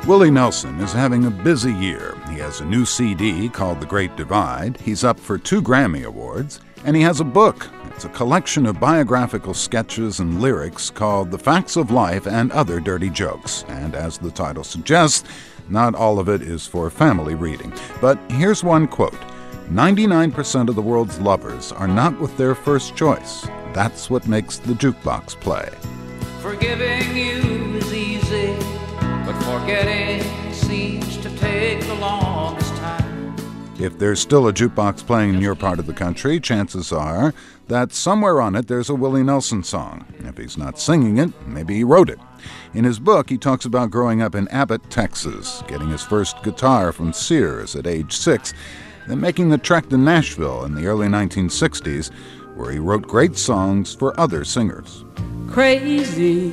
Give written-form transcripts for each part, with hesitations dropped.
Willie Nelson is having a busy year. He has a new CD called The Great Divide. He's up for 2 Grammy Awards. And he has a book. It's a collection of biographical sketches and lyrics called The Facts of Life and Other Dirty Jokes. And as the title suggests, not all of it is for family reading. But here's one quote. 99% of the world's lovers are not with their first choice. That's what makes the jukebox play. Forgiving you is easy, but forgetting seems to take the longest time. If there's still a jukebox playing in your part of the country, chances are that somewhere on it there's a Willie Nelson song. If he's not singing it, maybe he wrote it. In his book, he talks about growing up in Abbott, Texas, getting his first guitar from Sears at age 6, then making the trek to Nashville in the early 1960s, where he wrote great songs for other singers. Crazy,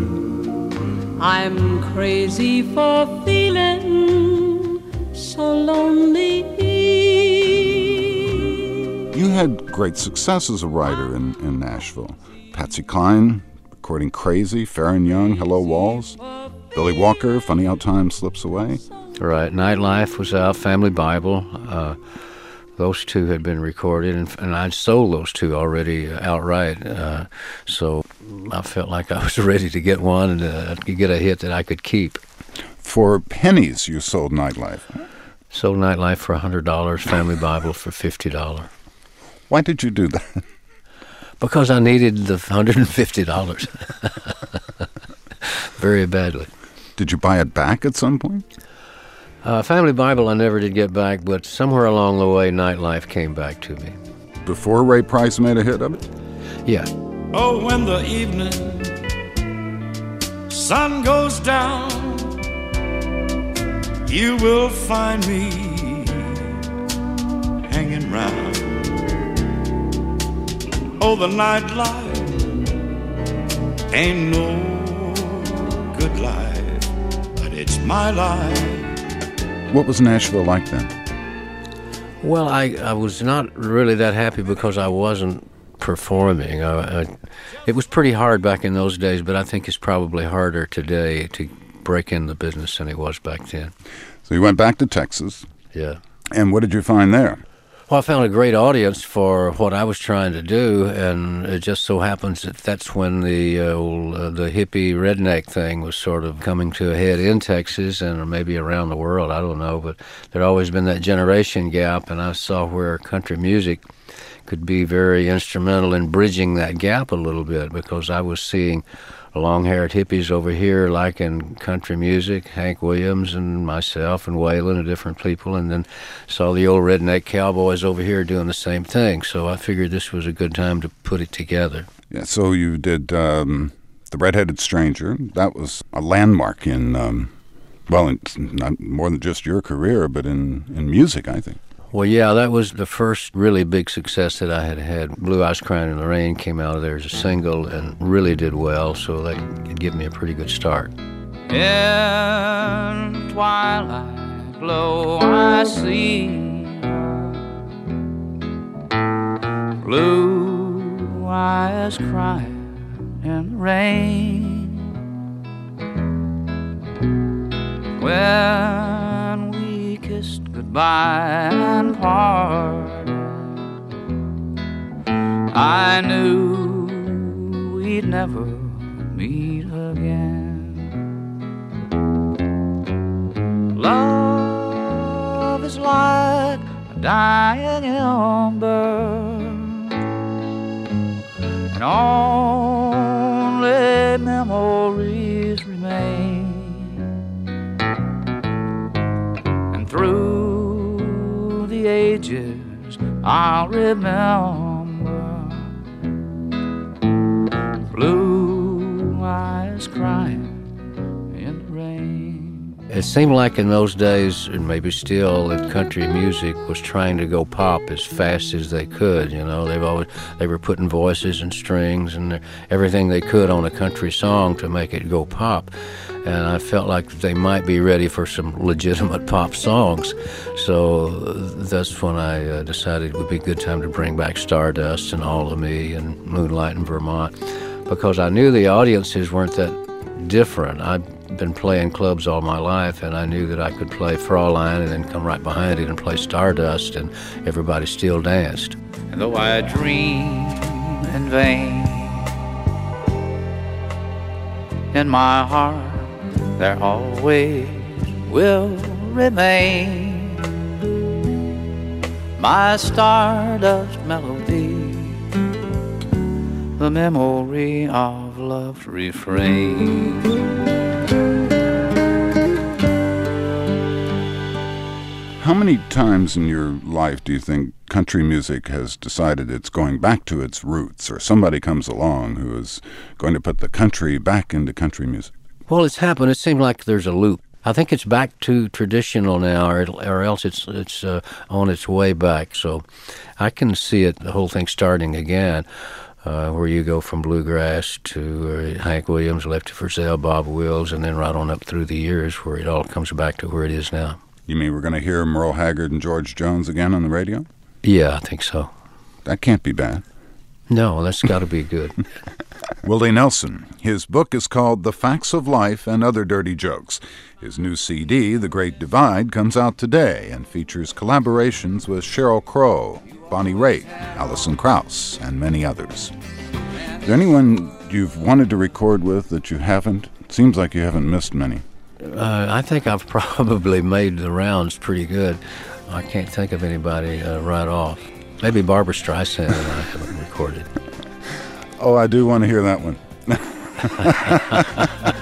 I'm crazy for feeling so lonely. You had great success as a writer in Nashville. Patsy Cline, recording Crazy, Farron Young, Hello Walls, Billy Walker, Funny How Time Slips Away. Right, Nightlife was out, Family Bible. Those 2 had been recorded, and I'd sold those 2 already outright. So I felt like I was ready to get one and get a hit that I could keep. For pennies, you sold Nightlife. Sold Nightlife for $100, Family Bible for $50. Why did you do that? Because I needed the $150 very badly. Did you buy it back at some point? Family Bible I never did get back, but somewhere along the way, Nightlife came back to me. Before Ray Price made a hit of it? Yeah. Oh, when the evening sun goes down, you will find me hanging round. Oh, the nightlife ain't no good life, but it's my life. What was Nashville like then? Well, I was not really that happy because I wasn't performing. It was pretty hard back in those days, but I think it's probably harder today to break in the business than it was back then. So you went back to Texas. Yeah. And what did you find there? Well, I found a great audience for what I was trying to do, and it just so happens that that's when the hippie redneck thing was sort of coming to a head in Texas and maybe around the world, I don't know, but there'd always been that generation gap, and I saw where country music could be very instrumental in bridging that gap a little bit, because I was seeing long-haired hippies over here liking country music, Hank Williams and myself and Waylon and different people, and then saw the old redneck cowboys over here doing the same thing. So I figured this was a good time to put it together. Yeah, so you did The Red-Headed Stranger. That was a landmark in, not more than just your career, but in music, I think. Well, yeah, that was the first really big success that I had had. Blue Eyes Crying in the Rain came out of there as a single and really did well, so that could give me a pretty good start. In twilight glow I see blue eyes crying in the rain. When we kissed goodbye and parted, I knew we'd never meet again. Love is like a dying ember, and only memories remain. And through the ages I'll remember blue eyes crying in the rain. It seemed like in those days, and maybe still, that country music was trying to go pop as fast as they could. You know, they were putting voices and strings and everything they could on a country song to make it go pop. And I felt like they might be ready for some legitimate pop songs. So that's when I decided it would be a good time to bring back Stardust and All of Me and Moonlight in Vermont, because I knew the audiences weren't that different. I've been playing clubs all my life, and I knew that I could play Fraulein and then come right behind it and play Stardust, and everybody still danced. And though I dream in vain, in my heart there always will remain my Stardust melody, the memory of love's refrain. How many times in your life do you think country music has decided it's going back to its roots, or somebody comes along who is going to put the country back into country music? Well, it's happened. It seems like there's a loop. I think it's back to traditional now, or else it's on its way back. So I can see it, the whole thing starting again, where you go from bluegrass to Hank Williams, Lefty Frizzell, Bob Wills, and then right on up through the years where it all comes back to where it is now. You mean we're going to hear Merle Haggard and George Jones again on the radio? Yeah, I think so. That can't be bad. No, that's got to be good. Willie Nelson. His book is called The Facts of Life and Other Dirty Jokes. His new CD, The Great Divide, comes out today and features collaborations with Sheryl Crow, Bonnie Raitt, Alison Krauss, and many others. Is there anyone you've wanted to record with that you haven't? It seems like you haven't missed many. I think I've probably made the rounds pretty good. I can't think of anybody right off. Maybe Barbra Streisand and I haven't recorded. Oh, I do want to hear that one.